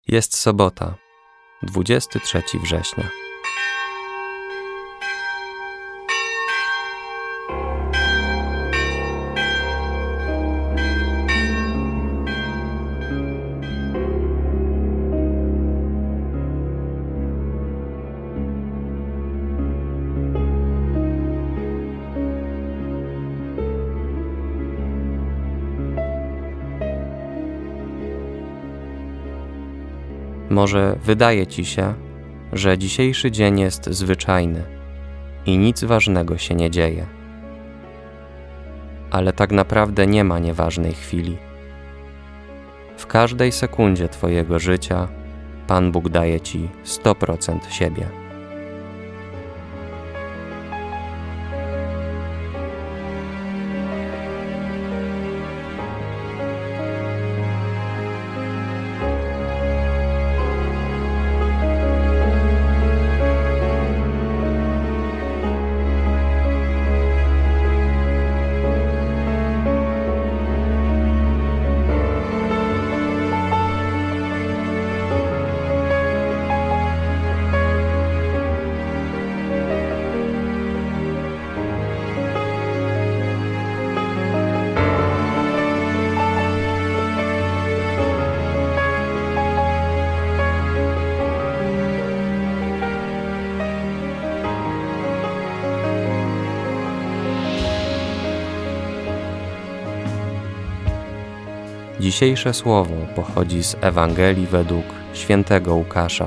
Jest sobota, 23 września. Może wydaje ci się, że dzisiejszy dzień jest zwyczajny i nic ważnego się nie dzieje. Ale tak naprawdę nie ma nieważnej chwili. W każdej sekundzie twojego życia Pan Bóg daje ci 100% siebie. Dzisiejsze słowo pochodzi z Ewangelii według świętego Łukasza.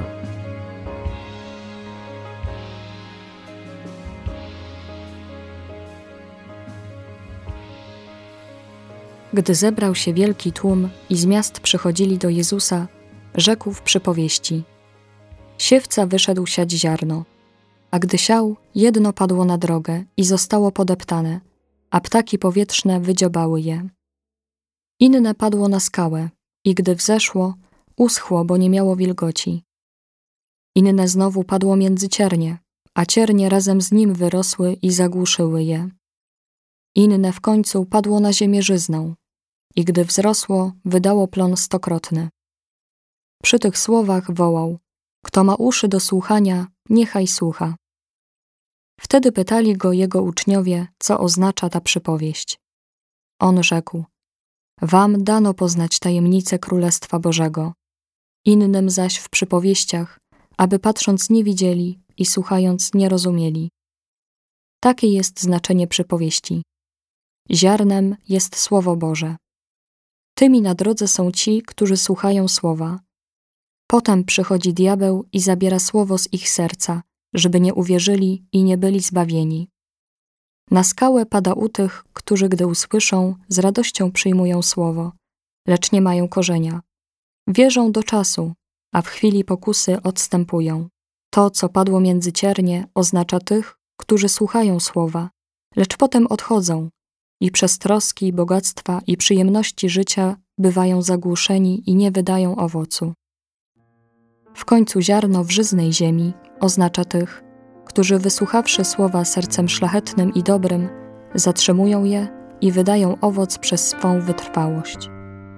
Gdy zebrał się wielki tłum i z miast przychodzili do Jezusa, rzekł w przypowieści: Siewca wyszedł siać ziarno, a gdy siał, jedno padło na drogę i zostało podeptane, a ptaki powietrzne wydziobały je. Inne padło na skałę i gdy wzeszło, uschło, bo nie miało wilgoci. Inne znowu padło między ciernie, a ciernie razem z nim wyrosły i zagłuszyły je. Inne w końcu padło na ziemię żyzną i gdy wzrosło, wydało plon 100-krotny. Przy tych słowach wołał: Kto ma uszy do słuchania, niechaj słucha. Wtedy pytali go jego uczniowie, co oznacza ta przypowieść. On rzekł: Wam dano poznać tajemnicę Królestwa Bożego, innym zaś w przypowieściach, aby patrząc nie widzieli i słuchając nie rozumieli. Takie jest znaczenie przypowieści. Ziarnem jest Słowo Boże. Tymi na drodze są ci, którzy słuchają słowa. Potem przychodzi diabeł i zabiera słowo z ich serca, żeby nie uwierzyli i nie byli zbawieni. Na skałę pada u tych, którzy gdy usłyszą, z radością przyjmują słowo, lecz nie mają korzenia. Wierzą do czasu, a w chwili pokusy odstępują. To, co padło między ciernie, oznacza tych, którzy słuchają słowa, lecz potem odchodzą i przez troski, bogactwa i przyjemności życia bywają zagłuszeni i nie wydają owocu. W końcu ziarno w żyznej ziemi oznacza tych, którzy wysłuchawszy słowa sercem szlachetnym i dobrym, zatrzymują je i wydają owoc przez swą wytrwałość.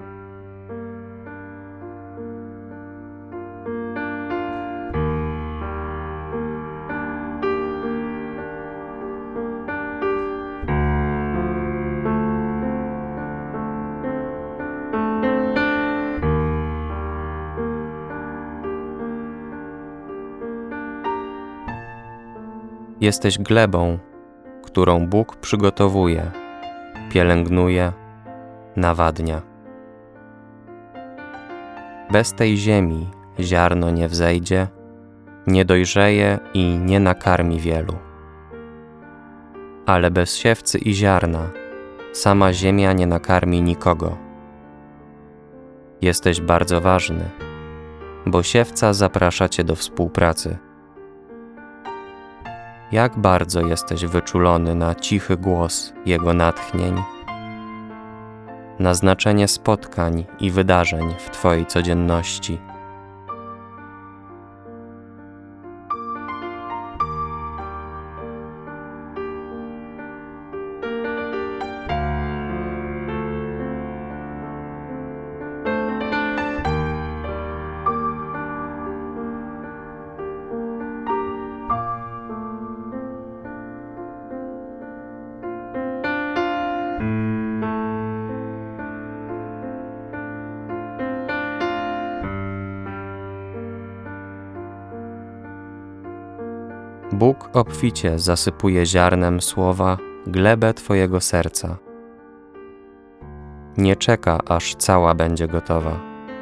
Jesteś glebą, którą Bóg przygotowuje, pielęgnuje, nawadnia. Bez tej ziemi ziarno nie wzejdzie, nie dojrzeje i nie nakarmi wielu. Ale bez siewcy i ziarna sama ziemia nie nakarmi nikogo. Jesteś bardzo ważny, bo siewca zaprasza cię do współpracy. Jak bardzo jesteś wyczulony na cichy głos Jego natchnień, na znaczenie spotkań i wydarzeń w Twojej codzienności. Bóg obficie zasypuje ziarnem słowa glebę twojego serca. Nie czeka, aż cała będzie gotowa.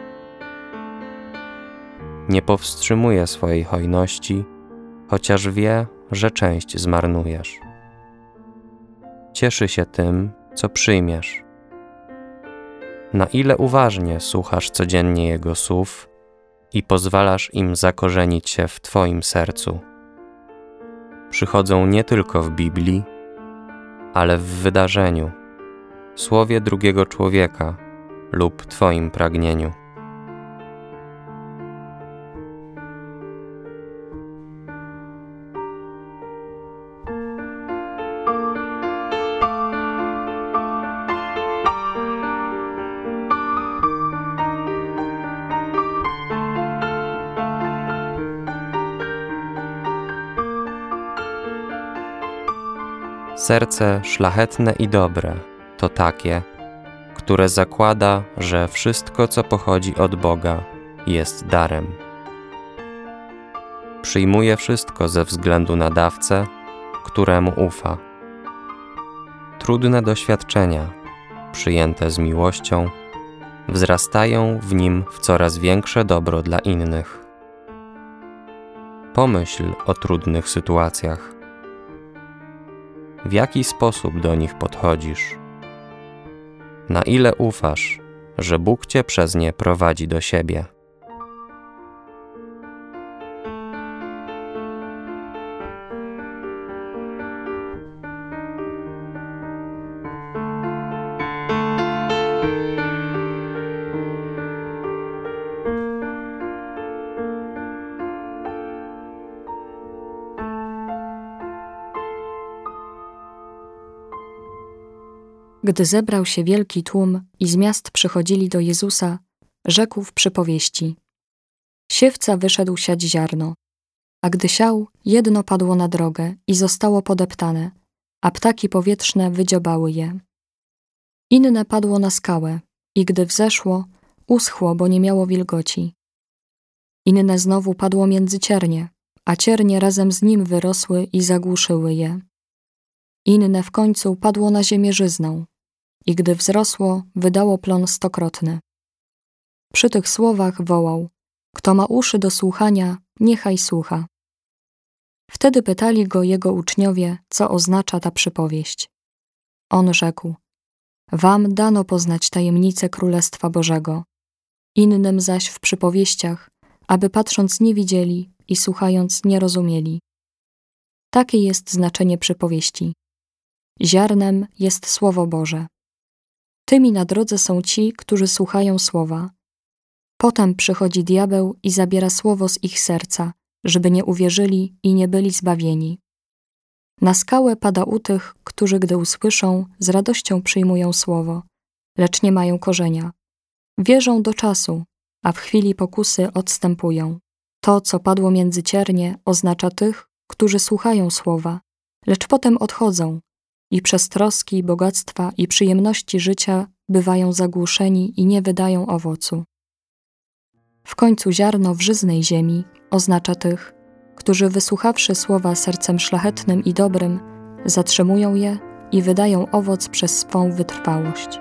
Nie powstrzymuje swojej hojności, chociaż wie, że część zmarnujesz. Cieszy się tym, co przyjmiesz. Na ile uważnie słuchasz codziennie Jego słów i pozwalasz im zakorzenić się w twoim sercu. Przychodzą nie tylko w Biblii, ale w wydarzeniu, słowie drugiego człowieka lub twoim pragnieniu. Serce szlachetne i dobre to takie, które zakłada, że wszystko, co pochodzi od Boga, jest darem. Przyjmuje wszystko ze względu na dawcę, któremu ufa. Trudne doświadczenia, przyjęte z miłością, wzrastają w nim w coraz większe dobro dla innych. Pomyśl o trudnych sytuacjach. W jaki sposób do nich podchodzisz? Na ile ufasz, że Bóg cię przez nie prowadzi do siebie? Gdy zebrał się wielki tłum i z miast przychodzili do Jezusa, rzekł w przypowieści: Siewca wyszedł siać ziarno, a gdy siał, jedno padło na drogę i zostało podeptane, a ptaki powietrzne wydziobały je. Inne padło na skałę i gdy wzeszło, uschło, bo nie miało wilgoci. Inne znowu padło między ciernie, a ciernie razem z nim wyrosły i zagłuszyły je. Inne w końcu padło na ziemię żyzną i gdy wzrosło, wydało plon stokrotny. Przy tych słowach wołał: Kto ma uszy do słuchania, niechaj słucha. Wtedy pytali go jego uczniowie, co oznacza ta przypowieść. On rzekł: Wam dano poznać tajemnicę Królestwa Bożego, innym zaś w przypowieściach, aby patrząc nie widzieli i słuchając nie rozumieli. Takie jest znaczenie przypowieści. Ziarnem jest Słowo Boże. Tymi na drodze są ci, którzy słuchają słowa. Potem przychodzi diabeł i zabiera słowo z ich serca, żeby nie uwierzyli i nie byli zbawieni. Na skałę pada u tych, którzy gdy usłyszą, z radością przyjmują słowo, lecz nie mają korzenia. Wierzą do czasu, a w chwili pokusy odstępują. To, co padło między ciernie, oznacza tych, którzy słuchają słowa, lecz potem odchodzą i przez troski, bogactwa i przyjemności życia bywają zagłuszeni i nie wydają owocu. W końcu ziarno w żyznej ziemi oznacza tych, którzy wysłuchawszy słowa sercem szlachetnym i dobrym, zatrzymują je i wydają owoc przez swą wytrwałość.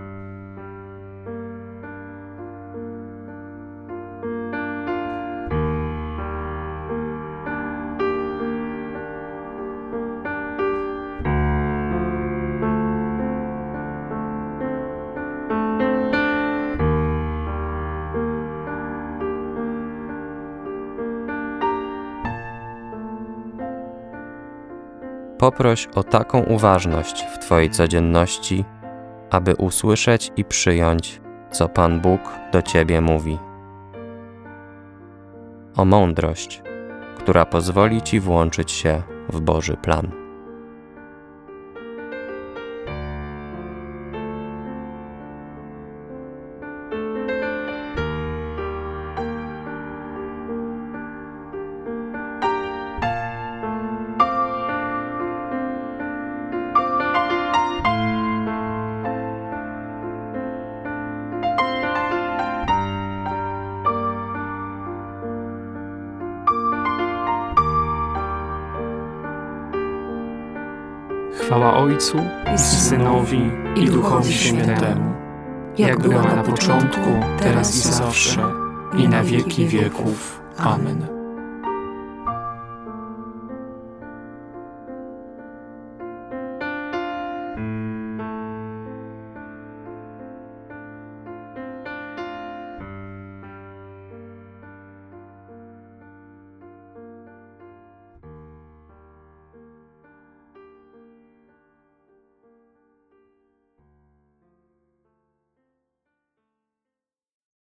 Poproś o taką uważność w twojej codzienności, aby usłyszeć i przyjąć, co Pan Bóg do ciebie mówi. O mądrość, która pozwoli ci włączyć się w Boży plan. Chwała Ojcu i Synowi i Duchowi Świętemu, jak była na początku, teraz i zawsze, i na wieki wieków. Amen.